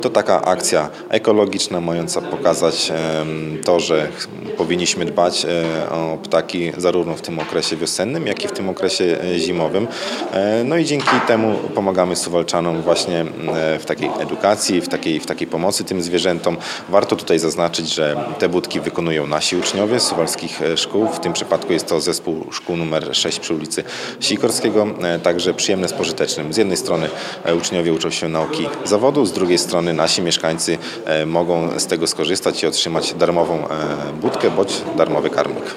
To taka akcja ekologiczna, mająca pokazać to, że powinniśmy dbać o ptaki zarówno w tym okresie wiosennym, jak i w tym okresie zimowym. No i dzięki temu pomagamy Suwałczanom właśnie w takiej edukacji, w takiej pomocy tym zwierzętom. Warto tutaj zaznaczyć, że te budki wykonują nasi uczniowie z suwalskich szkół. W tym przypadku jest to zespół szkół numer 6 przy ulicy Sikorskiego, także przyjemne z pożytecznym. Z jednej strony uczniowie uczą się nauki zawodu, z drugiej strony nasi mieszkańcy mogą z tego skorzystać i otrzymać darmową budkę bądź darmowy karmik.